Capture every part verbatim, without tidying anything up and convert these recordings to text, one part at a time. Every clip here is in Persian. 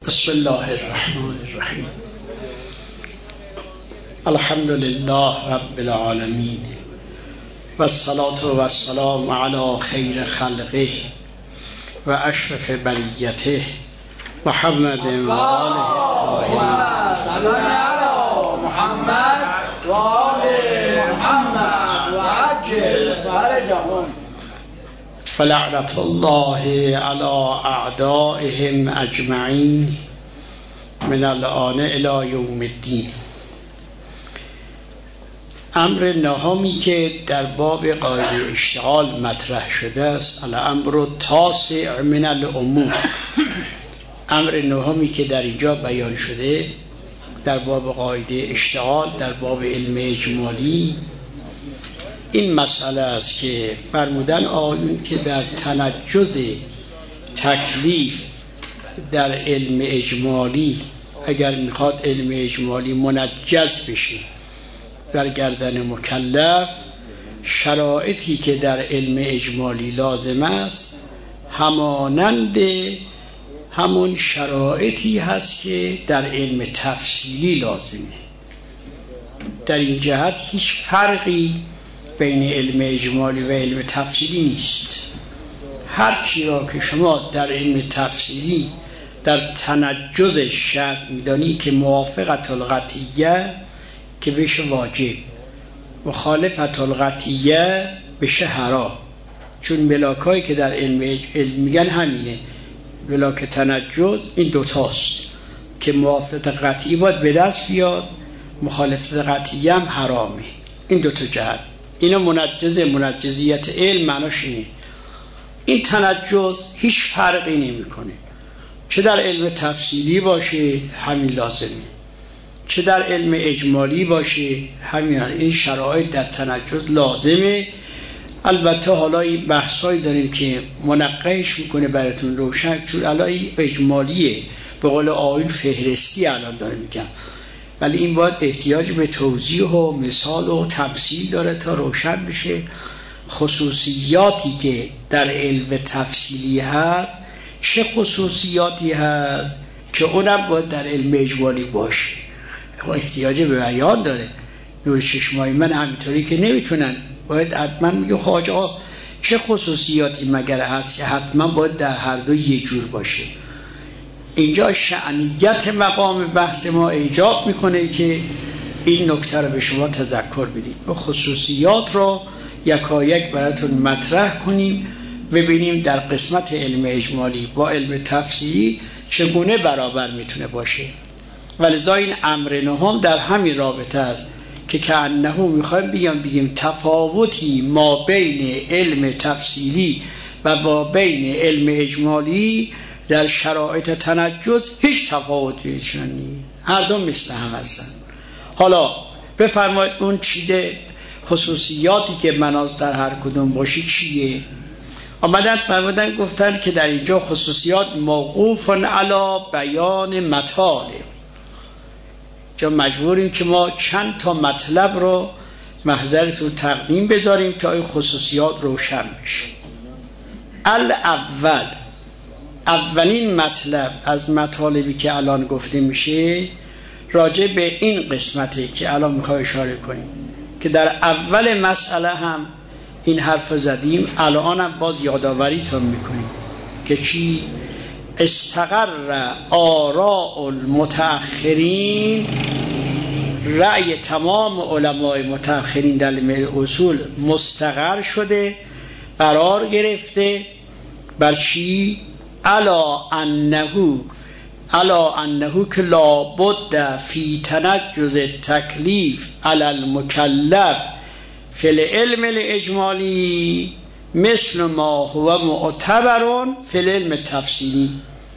بسم الله الرحمن الرحیم. الحمد لله رب العالمین و الصلاة و السلام علی خیر خلقه و اشرف بریته محمد و آله الطاهرین. محمد و آله محمد و عجل فرجهم. فلعنت الله علی اعدائهم اجمعین من الآن الی یوم الدین. امر نهمی که در باب قاعده اشتغال مطرح شده است، الامر تاسع من الامور. امر نهمی که در اینجا بیان شده در باب قاعده اشتغال، در باب علم اجمالی، این مسئله است که فرمودن آیون که در تنجز تکلیف در علم اجمالی، اگر میخواد علم اجمالی منجز بشه در گردن مکلف، شرایطی که در علم اجمالی لازم است همانند همون شرایطی هست که در علم تفصیلی لازمه. در این جهت هیچ فرقی بین علم اجمالی و علم تفصیلی نیست. هر چی را که شما در علم تفصیلی در تنجزش شرط میدانی که موافقت القطعیه که بشه واجب، مخالفت القطعیه بشه حرام. چون ملاکایی که در علم علم میگن همینه، ملاک تنجز این دوتاست که موافقت قطعی باید به دست بیاد، مخالفت قطعی هم حرامه. این دوتا جهت، اینا منجز منجزیت علم معناش اینه. این تنجز هیچ فرقی نمیکنه، چه در علم تفصیلی باشه همین لازمه، چه در علم اجمالی باشه همین. این شرایط در تنجز لازمه. البته حالا این بحثایی داریم که منقحش میکنه براتون روشن، چون الان اجمالیه، به قول آیین فهرستی الان داره میگم، ولی این باید احتیاج به توضیح و مثال و تفصیل داره تا روشن بشه. خصوصیاتی که در علم تفصیلی هست چه خصوصیاتی هست که اونم باید در علم اجمالی باشه، احتیاج به بیان داره. نور چشمای من همینطوری که نمیتونن، باید حتما میگه خواجه ها چه خصوصیاتی مگر هست که حتما باید در هر دو یه جور باشه. اینجا شأنیت مقام بحث ما ایجاب میکنه که این نکته رو به شما تذکر بدید و خصوصیات رو یکایک براتون مطرح کنیم، ببینیم در قسمت علم اجمالی با علم تفصیلی چگونه برابر میتونه باشه. ولذا این امر نهم در همین رابطه است که کأنه میخوایم بگیم بگیم تفاوتی ما بین علم تفصیلی و با بین علم اجمالی در شرایط تنجز هیچ تفاوتی نیست، هر دو مثل هم هستن. حالا بفرمایید اون چیز خصوصیاتی که مناظ در هر کدوم باشی چیه؟ آمدن فرمودن گفتن که در اینجا خصوصیات موقوف علی بیان مطالب. جا مجبوریم که ما چند تا مطلب رو محضرتون تقدیم بذاریم تا این خصوصیات روشن بشه. الاول، اولین مطلب از مطالبی که الان گفته میشه راجع به این قسمتی که الان میخوای اشاره کنیم که در اول مسئله هم این حرف زدیم، الان هم باز یادآوریتون میکنیم که چی؟ استقر آراء المتأخرین، رأی تمام علمای متأخرین در علم اصول مستقر شده، قرار گرفته بر چی؟ الا انه الا انه که لابد فی تنجز تکلیف علی المکلف فی العلم الاجمالی مثل ما هو معتبر فی العلم تفصیلی.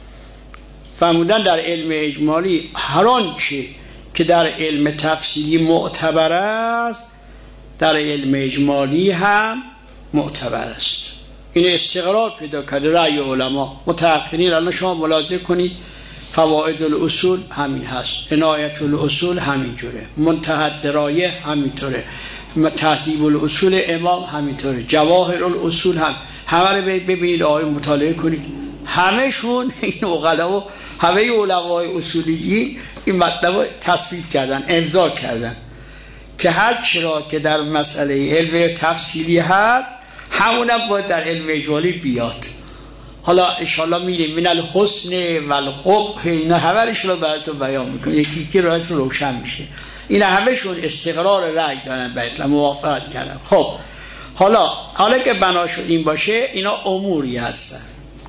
فرمودن در علم اجمالی هر آنچه که در علم تفصیلی معتبر است در علم اجمالی هم معتبر است. این استقرار پیدا کرده رأی علما متأخرین. الان شما ملاحظه کنید فوائد الاصول همین هست، عنایت الاصول همین جوره، منتهى الدرایه همینطوره، تهذیب الاصول امام همینطوره، جواهر الاصول هم همه رو ببینید، آیه مطالعه کنید همهشون این عقلا و همه علمای اصولیین این مطلب رو تثبیت کردن، امضا کردن که هر چرا که در مسئله علم تفصیلی هست همونم باید در علم اجمالی بیاد. حالا انشاءالله میریم من الحسن و القبح، اینا همه‌اش رو براتون بیان میکنم، یکی یکی راهتون روشن میشه. اینا همهشون استقرار رأی دارن، باید موافقت کردن. خب حالا حالا که بناشو این باشه، اینا اموری هستن.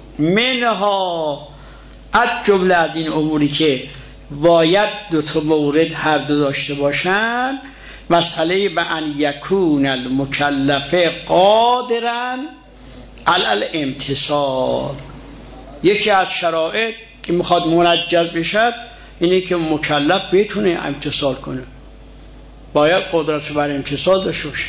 منها از جمله از این اموری که باید دو تا مورد هر دو داشته باشن، مسئله به ان یکون المکلف قادرا علی الامتثال. یکی از شرایط که میخواد منجز بشد اینه که مکلف بتونه امتثال کنه، باید قدرت بر امتثال داشته باشه.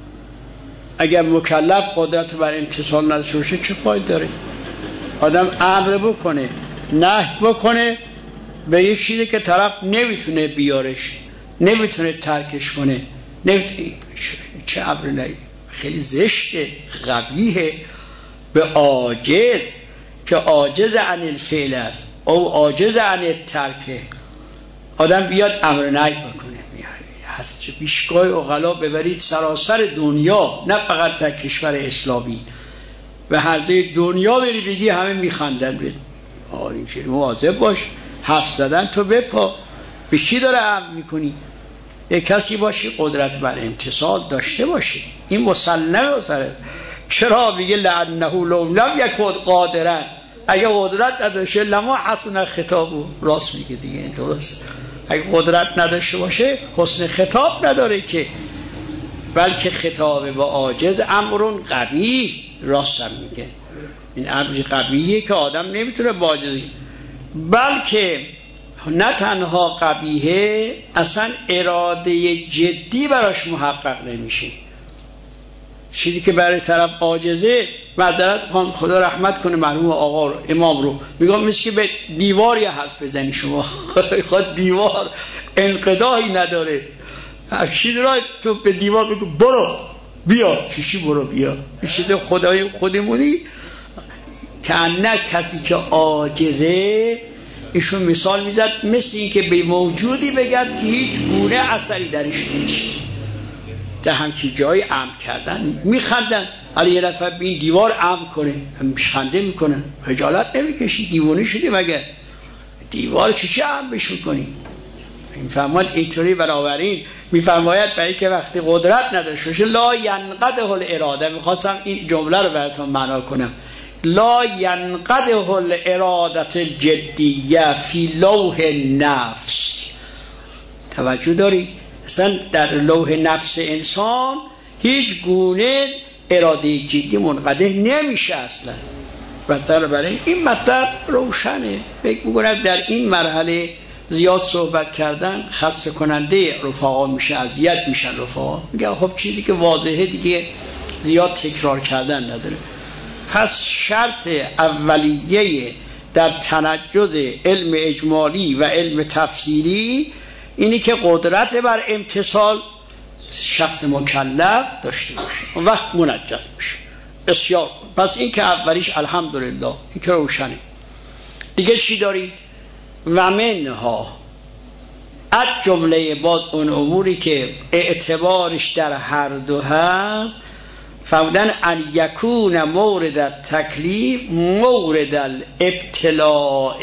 اگر مکلف قدرت بر امتثال نداشته باشه چه فایده داره؟ آدم امر بکنه نهی بکنه به یه چیزی که طرف نمیتونه بیارش، نمیتونه ترکش کنه، نمیتونه. چه امر نهی؟ خیلی زشته، قبیحه. به عاجز که عاجز عن الفعل است او عاجز عن الترک آدم بیاد امر نهی بکنه. هست چه بیشگاه عقلا ببرید سراسر دنیا، نه فقط در کشور اسلامی، به هر جای دنیا بری بگی همه میخندن. بید آه اینجوری مواظب باش، حرف زدن تو بپا. به کی داره امر میکنی؟ یک کسی باشی قدرت بر امتثال داشته باشی. این مسلمه سره. چرا میگه لعنه لو لم یکن قادرا، اگه قدرت نداشته لما حسن خطابو. راست میگه دیگه، درست. اگه قدرت نداشته باشه حسن خطاب نداره که، بلکه خطاب با عاجز امرون قبیح. راست هم میگه، این امر قبیحه که آدم نمیتونه با عاجزی، بلکه نه تنها قبیحه، اصلا اراده جدی براش محقق نمیشه. چیزی که برای طرف عاجزه، معذرت خواهم خدا رحمت کنه مرحوم آقا رو، امام رو، میگم مثل که به دیوار یه حرف بزنی شما. خود دیوار انقضایی نداره، چیز را تو به دیوار بگو برو بیا، چیشی برو بیا، چیز خدای خودمونی. که نه کسی که عاجزه، ایشون مثال میزد مثل این که به موجودی بگد که هیچ گونه اثری درش نیست، در همچین جایی امر کردن میخندن. حالا یه نفر به این دیوار امر کنه خنده میکنن، خجالت نمیکشی؟ دیوانه شدی مگه؟ دیوار چی چی امر بشون کنی؟ میفرمان اینطوری. بنابراین میفرماید برای که وقتی قدرت نداشته باشه لا ینقضه الاراده. میخواستم این جمله رو براتون معنا کنم. لا ینقضه الارادة الجدیه فی لوح نفس. توجه داری؟ اصلا در لوح نفس انسان هیچ گونه اراده جدی منقضی نمیشه اصلا. بطر برای این مطلب روشنه. فکر میکنم در این مرحله زیاد صحبت کردن خسته کننده رفقا میشه، اذیت میشن رفقا. میگه خب چیزی که واضحه دیگه زیاد تکرار کردن نداره. پس شرط اولیه در تنجز علم اجمالی و علم تفسیری اینی که قدرت بر امتثال شخص مکلف داشته باشه، اون وقت منجز میشه. بسیار. پس این که اولیش الحمدلله، این که روشنه. دیگه چی دارید؟ و منها از جمله باز اون اموری که اعتبارش در هر دو هست، فرمودن ان یکون مورد تکلیف مورد الابتلاء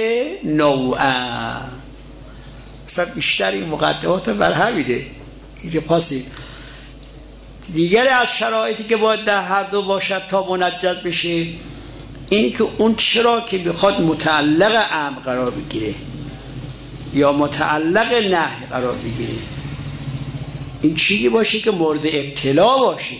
نوعا. اصلا بیشتر این مقدمات بر همیده. اینجا پاسی دیگر از شرایطی که باید در هر دو باشد تا منجز بشه اینی که اون چرا که بخواد متعلق امر قرار بگیره یا متعلق نهی قرار بگیره، این چیزی باشه که مورد ابتلا باشه،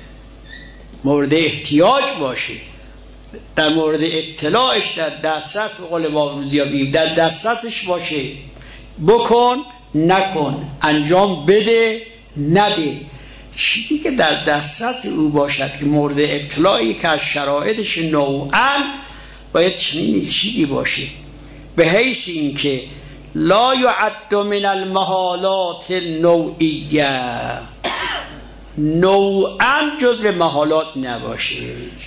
مورد احتیاج باشه. در مورد ابتلاش در دسترس، به قول ما روزیابیم در دسترسش باشه. بکن نکن، انجام بده نده، چیزی که در دسترس او باشد که مورد ابتلایی که از شرایطش نوعاً باید چنین چیزی باشه، به حیث این که لا یعد من المحالات النوعیه، نوعاً جز به محالات نباشه.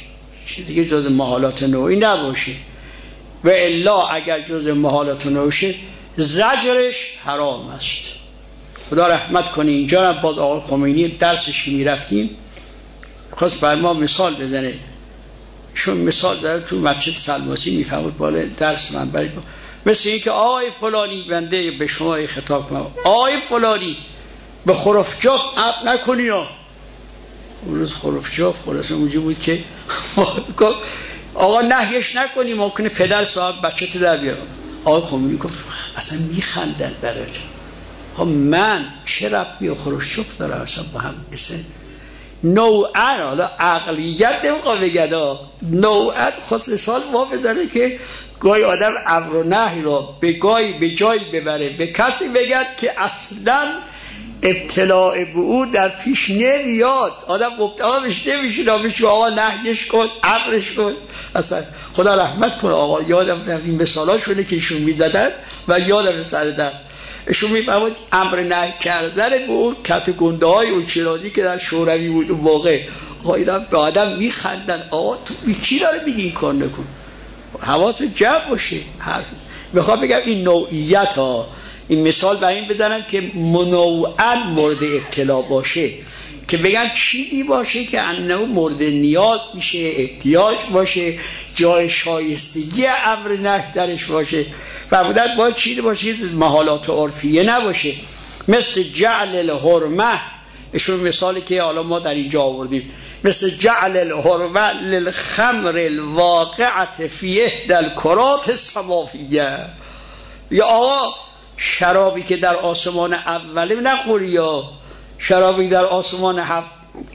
چیزی که جز محالات نوعی نباشه، و الا اگر جز محالات نوعی شه زجرش حرام است. خدا رحمت کنه. اینجا هم باز آقای خمینی درسش که میرفتیم خواست بر ما مثال بزنه. شون مثال زده تو مسجد سلماسی، میفهمد بالا درس من برای با. مثل این که آقای فلانی، بنده به شما خطاب کنم، آقای فلانی به خرفجاف عب نکنی ها. اون روز خرفجاف خلاصه اونجا بود که آقا نهیش نکنی ممکنه پدر صاحب بچه تو در بیارم. آقای خمینی گفت اصلا میخندن برات. خب من چه ربطی و خرفجاف دارم اصلا با هم اصلا نوعا، حالا عقلیت نمیخواه بگد ها، نوعا خواست مثال ما بزنه که گاهی آدم امر و نهی را به گاهی به جایی ببره، به کسی بگد که اصلا ابتلاع به او در پیش نمیاد، آدم مبتلا بهش نمیشه، نمیشه آقا نهیش کن امرش کن. اصلا خدا رحمت کنه آقا، یادم این مثالا شده که ایشون میزدن و یادم سردن ایشون میفهمد امر نهی کردن به اون کت گنده های اون چرادی که در شوروی بود اون موقع. آقا به آدم میخندن، آقا تو بی کی داره میگی این کار نکن، حواست جمع باشه. میخوام بگم این نوعیت ها، این مثال برای این بزنم که منوعاً مورد ابتلا باشه، که بگن چیزی باشه که انه مورد نیاز میشه، احتیاج باشه، جای شایستگی امر نهی درش باشه. فرمودن باید چیزی باشه محالات عرفیه نباشه، مثل جعل الحرمه. ایشون مثالی که حالا ما در اینجا آوردیم، مثل جعل الحرمه للخمر الواقعه فی احدی الکرات السماویه. یا آقا شرابی که در آسمان اوله نخوری، یا شرابی در آسمان هفت،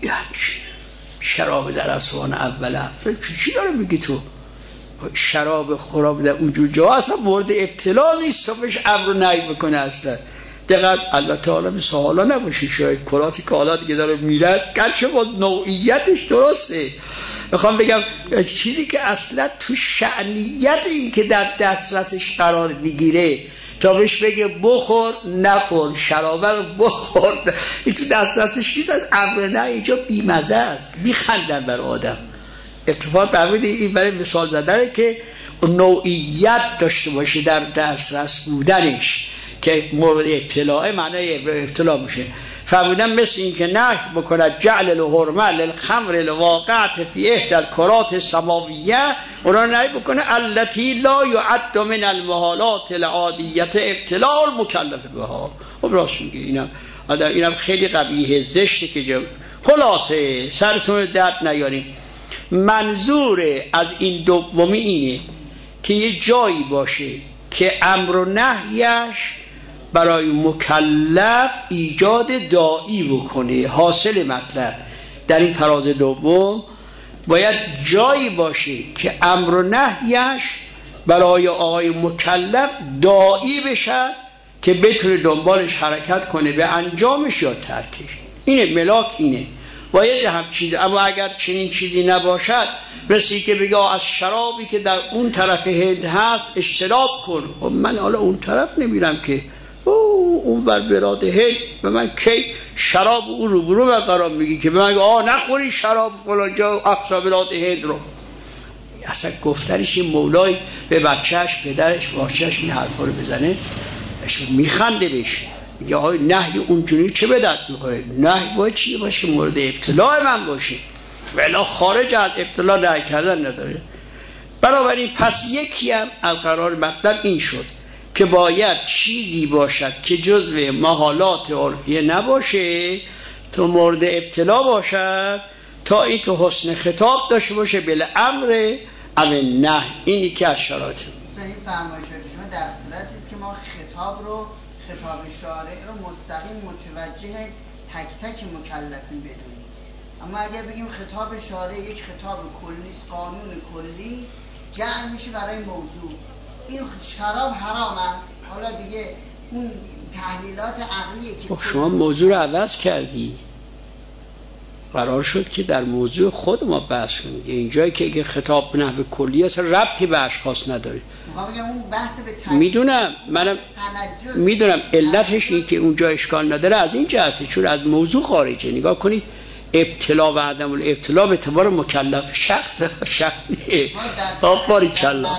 شراب در آسمان اول هفت چی داره میگی تو؟ شراب خراب در اونجور جا اصلا مورد ابتلا نیست تا بهش امر و نهی بکنه اصلا. دقیق البته حالا مثل حالا نباشه، شاید کراتی که حالا دیگه داره میرد گرچه با نوعیتش درسته. میخوام بگم چیزی که اصلا تو شأنیتی که در دسترسش قرار بگیره تا بهش بگه بخور نخور، شرابه رو بخور، این تو دسترسش نیست، از امر نهی اینجا بیمزه است، بیخندن بر آدم. اتفاق برمید این برای مثال زدنه که نوعیت داشته باشه در دسترس بودنش که مورد ابتلاع معنی ابتلا میشه. فرمودن مثل این که نهی بکند جعل الحرمه للخمر الواقعه فی احدی الکرات السماویه، اونا نهی بکنه التی لا یعد من المحالات العادیه ابتلاع المکلف بها. خب راست میگه، اینم اینم خیلی قبیحه زشته که جب. خلاصه سرتون درد نیاریم. منظور از این دومی اینه که یه جایی باشه که امر و نهیش برای مکلف ایجاد داعی بکنه. حاصل مطلب در این فراز دوم باید جایی باشه که امر و نهیش برای آقای مکلف داعی بشه که بتونه دنبالش حرکت کنه به انجامش یا ترکش. اینه ملاک، اینه باید هم چیز. اما اگر چنین چیزی نباشد، مثل که بگه از شرابی که در اون طرف هند هست اجتناب کن. خب من حالا اون طرف نمیرم که اون ور براد هند، به من کی شراب اون رو برو من قرار میگی که به من آه نخوری شراب فلان جا اقصا براد هند رو. اصلا گفتنش این مولای به بچهش پدرش باشهش این حرفا رو بزنه میخنده بهش، میگه آقای نهی اونجوری چه بدت میکنه؟ نهی باید چی باشه؟ مورد ابتلاع من باشه، ولی خارج از ابتلاع نهی کردن نداره. بنابراین پس یکی هم از قرار مطلب این شد که باید چیزی باشد که جزو محالات عرفیه نباشه تا مورد ابتلاع باشد، تا این که حسن خطاب داشته باشه بل امر امن نه. اینی که از شرایط این فرمایشات شما در صورتی است که ما خطاب رو خطاب شارع رو مستقیم متوجه تک تک مکلفین بدونیم. اما اگر بگیم خطاب شارع یک خطاب کلی است، قانون کلی است، جمع میشه برای موضوع. این شراب حرام است، حالا دیگه اون تحلیلات عقلیه که خب شما موضوع رو عوض کردی. قرار شد که در موضوع خود ما بحث کنیم. اینجایی که اگه خطاب به نحو کلی است ربطی به اشخاص نداره. میخوام بگم اون بحث به تنجز. میدونم منم میدونم علتش این که اونجا اشکال نداره از این جهته چون از موضوع خارجه. نگاه کنید ابتلا و عدم الابتلا به اعتبار مکلف شخص شخصیه. آفرین کلا.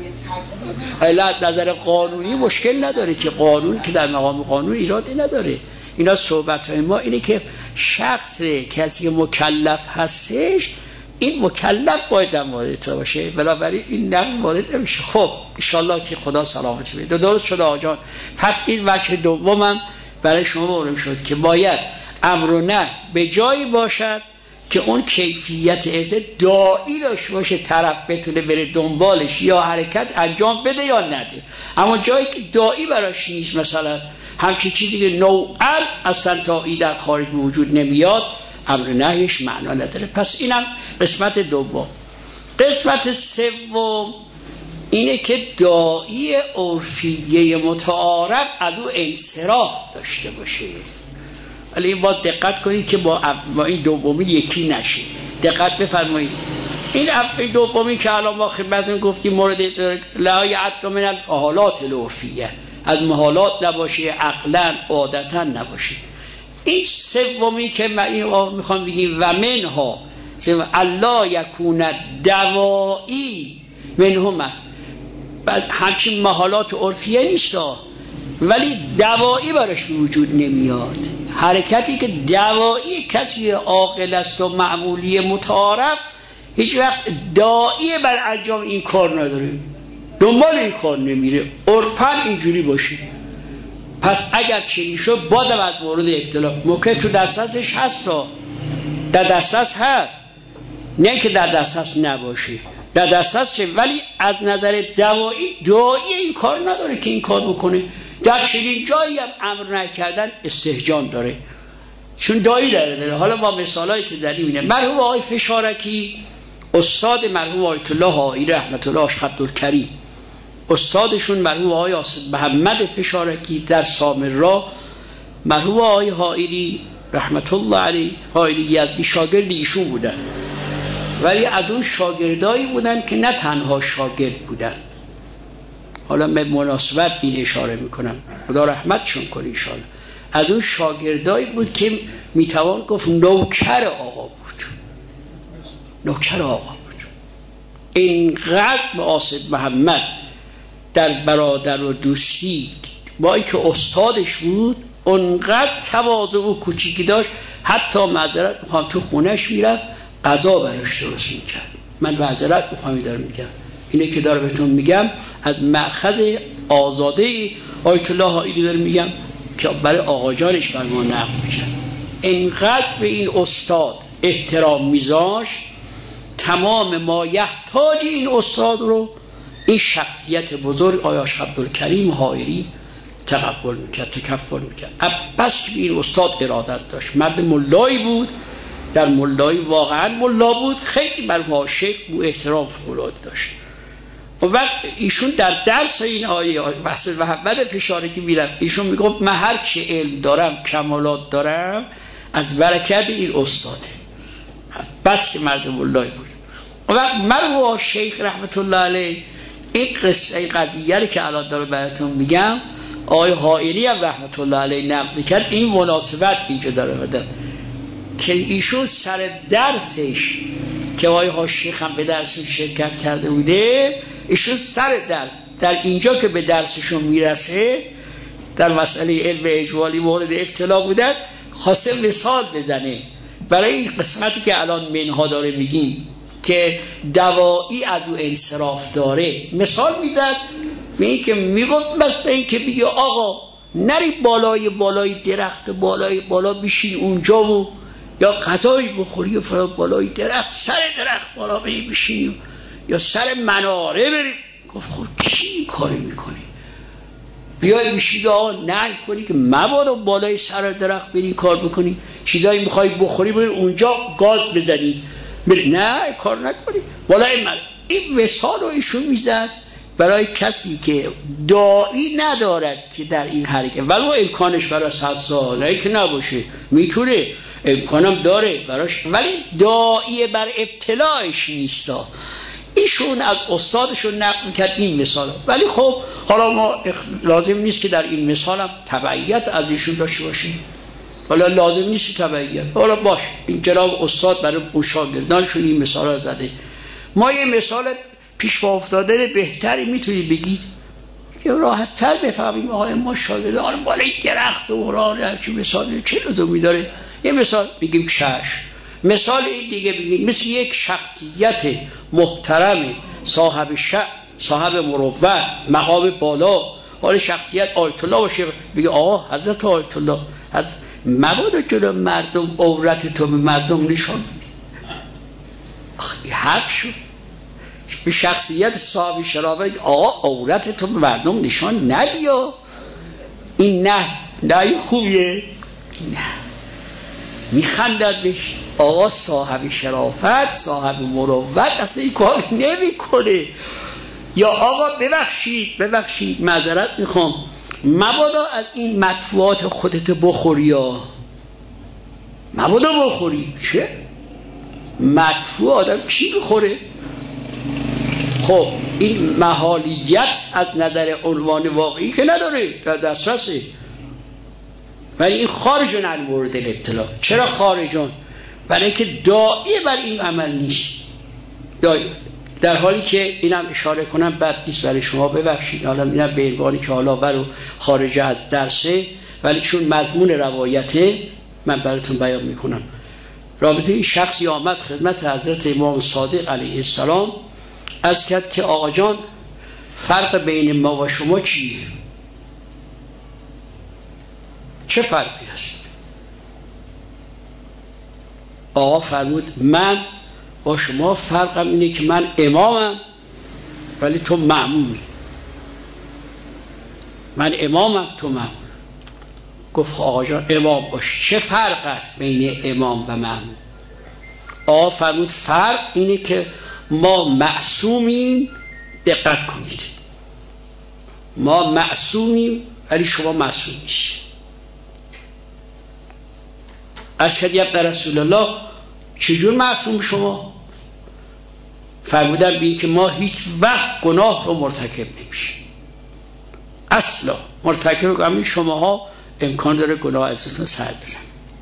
حالت نظر قانونی مشکل نداره که قانون که در مقام قانون ایرادی نداره. اینا صحبت های ما اینه که شخص کسی که مکلف هستش این مکلف باید در مورد باشه، بنابراین این نقل وارد نمیشه. خب انشالله که خدا سلامتی بده. درست شده آقا. پس این وجه دومم برای شما معلوم شد که باید امر و نهی به جایی باشد که اون کیفیت از داعی داشته باشه، طرف بتونه بره دنبالش یا حرکت انجام بده یا نده. اما جایی که داعی براش نیست، مثلا همچین چیزی که نوعا اصلا داعی در خارج وجود نمیاد، امر نهیش معنا نداره. پس اینم قسمت دوم. قسمت سوم اینه که داعی عرفیه متعارف از او انصراف داشته باشه. ولی با دقت کنید که با, با این دومی یکی نشه. دقت بفرمایید. این دومی که الان ما خدمتتون گفتیم مورد لا یعد من الحالات العرفیه، از محالات نباشه، عقلا عادتا نباشه. این سومی که من این میخوام بگیم و منها الله یکون دوایی منهم است. بعض همچین محالات عرفیه نیست ولی دوایی براش وجود نمیاد. حرکتی که دوایی کسی عاقل است و معمولی متعارف هیچ وقت داعی بر انجام این کار نداره، دنبال این کار نمیره. عرفاً اینجوری باشه. پس اگر چنین شد بازم از مورد ابتلا موقع تو دسترسش هست، در دسترس هست، نه که در دسترس نباشه، در دسترس چه، ولی از نظر دوایی داعی این کار نداره که این کار بکنه. در چنین جایی هم امر نکردن استهجان داره، چون داعی داره, داره. حالا با مثالایی که داریم اینه. مرحوم آقای فشارکی استاد مرحوم آیت الله حائری رحمت الله عبدالکریم، استادشون مرحوم آقای محمد فشارکی در سامرا، مرحوم آقای حائری رحمت الله علیه حائری یزدی شاگرد ایشون بودن، ولی از اون شاگردایی بودن که نه تنها شاگرد بودن. حالا به مناسبت این اشاره میکنم، خدا رحمتشون کنه انشاءالله. از اون شاگردایی بود که میتوان گفت نوکر آقا بود، نوکر آقا بود. اینقدر به آصد محمد در برادر و دوستی با اینکه استادش بود اونقدر تواضع و کوچیکی داشت، حتی معذرت میخوام تو خونش میرفت غذا براش درست میکرد. من معذرت میخوام دارم میگم، اینه که دارم بهتون میگم از مأخذ آزاده آیت الله حائری دارم میگم که برای آقا جانش بر ما نقل میکرد. اینقدر به این استاد احترام میذاشت، تمام ما یحتاج این استاد رو این شخصیت بزرگ آیاش عبدالکریم حائری تقبل میکرد، تکفل میکرد. بس که این استاد ارادت داشت، مرد ملایی بود، در ملایی واقعا ملا بود، خیلی بر عاشق و احترام فوق‌العاده داشت. و وقت ایشون در درس این آیه بحث محمد فشارکی میرم، ایشون میگفت من هر چه علم دارم کمالات دارم از برکت این استاده. بس که مرد ملایی بود. و وقت مرحوم شیخ رحمت الله علیه این قصه قضیه که الان دارم براتون میگم آقای حائری هم رحمت الله علیه نقل میکرد. این مناسبت اینجا داره بده که ایشون سر درسش که آقای شیخ هم به درسش شرکت کرده بوده، ایشون سر درس در اینجا که به درسشون میرسه در مسئله علم اجوالی مورد ابتلا بودن، خواسته مثال بزنه برای این قسمتی که الان منها داره میگیم که دوایی از او انصراف داره. مثال میزد به این که میگفت مثل این که بگه آقا نری بالای بالای درخت بالای بالا بشین اونجا و یا غذایی بخوری و فرا بالای درخت سر درخت بالا بری بشینی یا سر مناره بری. گفت خب کی کاری میکنی؟ بیای بشید آقا نهی کنی که مبادا بالای سر درخت بری کار بکنی، چیزایی میخوای بخوری بری اونجا گاز بزنی بری. نه کار نکنی بالای من. این مثال رو ایشون میزد برای کسی که داعی ندارد که در این حرکت ولو امکانش براش هست، نه که نباشه، میتونه امکانم داره براش، ولی داعی بر ابتلاعش نیستا. ایشون از استادشون نقل میکرد این مثال. ولی خب حالا ما لازم نیست که در این مثال هم تبعیت از ایشون داشته باشیم، حالا لازم نیست تبعیت، حالا باش این جناب استاد برای اون شاگردانشون این مثال ها زده. ما یه مثال پیش پا افتاده بهتری میتونید بگید که راحت تر بفهمیم. آقای ما شاگردان بالای درخت و قرآن چه مثال چه لزومی داره؟ یه مثال بگیم چشم، مثال این دیگه بگیم مثل یک شخصیت محترم صاحب شأن، صاحب مروت، مقام بالا، حال شخصیت آیت الله باشه، بگه آقا حضرت آیت الله از مبادا جلو مردم عورت تو به مردم نشان حق شد. به شخصیت صاحب شرافت آقا عورت تو به مردم نشان ندیا. این نه نه خوبیه، نه میخندد بهش. آقا صاحب شرافت، صاحب مروت اصلا این کار نمی کنه. یا آقا ببخشید ببخشید معذرت میخوام، مبادا از این مدفوعات خودت بخوری، یا مبادا بخوری. چه مدفوع آدم چی بخوره؟ خب این محالیت از نظر عنوان واقعی که نداره، در دسترسه، ولی این خارجون عن مورد الابتلا. چرا خارجون؟ برای که داعی بر این عمل نیست. داعی در حالی که اینم اشاره کنم بد نیست برای شما، ببخشید حالا اینم به عنوانی که حالا برو خارج از درسه، ولی چون مضمون روایته من براتون بیان میکنم. رابطه این شخصی آمد خدمت حضرت امام صادق علیه السلام، از کرد که آقا جان فرق بین ما و شما چیه؟ چه فرقی است؟ آقا فرمود من با شما فرقم اینه که من امامم ولی تو مأمومی. من امامم تو مأموم. گفت آقا جان امام باش، چه فرق است بین امام و مأموم؟ آقا فرمود فرق اینه که ما معصومیم، دقت کنید، ما معصومیم ولی شما معصوم نیست. از کدی ابن رسول الله چجور معصوم شما؟ فرمودن بین که ما هیچ وقت گناه رو مرتکب نمیشه، اصلا مرتکب همین شماها امکان داره گناه ازتون سر بزن.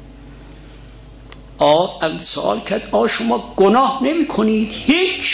آه سوال کرد آه شما گناه نمی کنید؟ هیچ.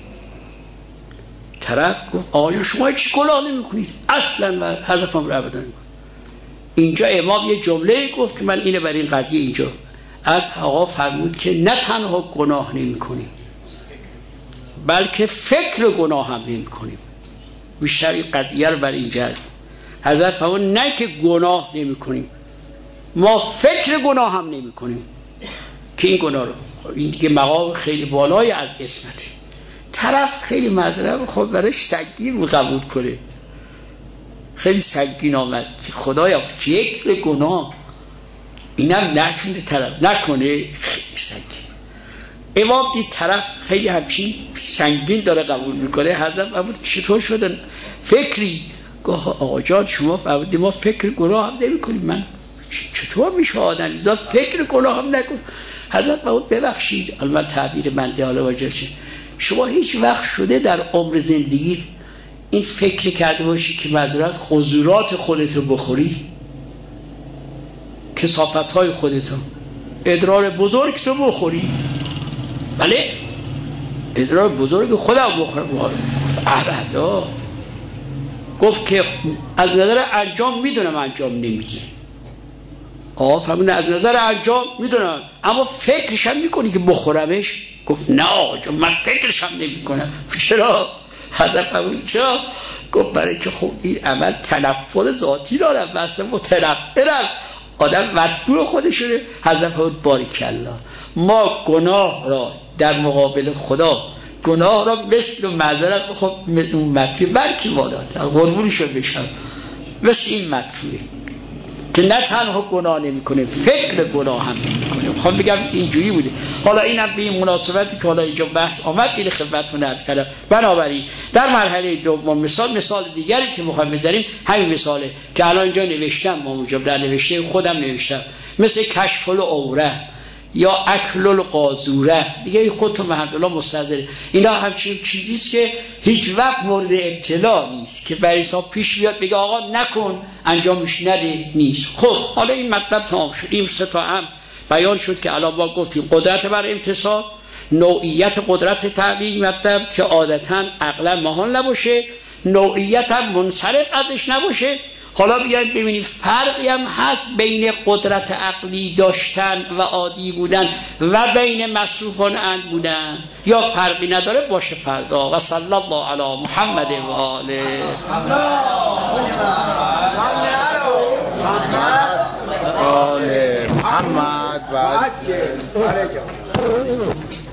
طرف گفت آیا شما هیچ گناه نمی کنید؟ اصلا و حذفم رو ابدا. اینجا امام یه جمله گفت که من اینه برای این قضیه اینجا از آقا فرمود که نه تنها گناه نمی کنیم بلکه فکر گناه هم نمی کنیم. بیشتر این قضیه رو برای اینجا حضرت فرمود نه که گناه نمی کنیم، ما فکر گناه هم نمی کنیم که این گناه رو، این دیگه مقام خیلی بالای از اسمته. طرف خیلی معذرت خود برایش سنگین قبول کنه، خیلی سنگین آمد که خدایا فکر گناه اینم نکنه طرف نکنه، خیلی سنگین. امام دید طرف خیلی همچین سنگین داره قبول میکنه. حضرت فرمود چطور شدن فکری؟ گفت آقا جان شما فرمودید ما فکر گناه هم نمی کنیم، من چطور میشه آدم ایزا فکر گناه هم نکن؟ حضرت فرمود ببخشید البته تعبیر بنده حالا واجه شد، شما هیچ وقت شده در عمر زندگی این فکر کرده باشی که معذرت خضورات خودتو بخوری، کثافت‌های خودتو، ادرار بزرگ تو بخوری؟ بله ادرار بزرگ خودم بخورم. ابدا. گفت که از نظر انجام میدونم انجام نمیدی. آقا فرمود از نظر انجام میدونم اما فکرش هم میکنی که بخورمش؟ گفت نه آقا من فکرش هم نمی کنم. چرا؟ حضرت فرمود چرا؟ گفت برای که خب این عمل تنفر ذاتی دارم، مثلا متنفرم، آدم مدفوع خودشونه. حضرت فرمود باریکالله، ما گناه را در مقابل خدا، گناه را مثل معذرت خب اون مدفوع برکی بالاتر قربونی شد بشم مثل این مدفوعه که نه تنها گناه نمی کنه فکر گناه هم نمی کنه. خب بگم اینجوری بوده. حالا اینم به این مناسبتی که حالا اینجا بحث آمد این خدمتتون عرض کردم. بنابراین در مرحله دوم مثال مثال دیگری که میخوایم بذاریم همین مثاله که الان اینجا نوشتم، ما اونجا در نوشته خودم نوشتم، مثل کشف العوره. یا اکل القاذوره دیگه خودتون محمدالله مستحضره. اینا همچین چیزیست که هیچ وقت مورد ابتلا نیست که برای حساب پیش بیاد بگه آقا نکن انجامش نده، نیست. خب حالا این مطلب تمام شد. این سه تا هم بیان شد که الان ما گفتیم قدرت بر امتصال، نوعیت قدرت تعبیر مطلب که عادتاً عقلا محال نباشه، نوعیت هم منصرف ازش نباشه. حالا بیاید ببینیم فرقی هم هست بین قدرت عقلی داشتن و عادی بودن و بین مصروفان اند بودن، یا فرقی نداره؟ باشه فردا. و صلی الله علی محمد و آله آل محمد و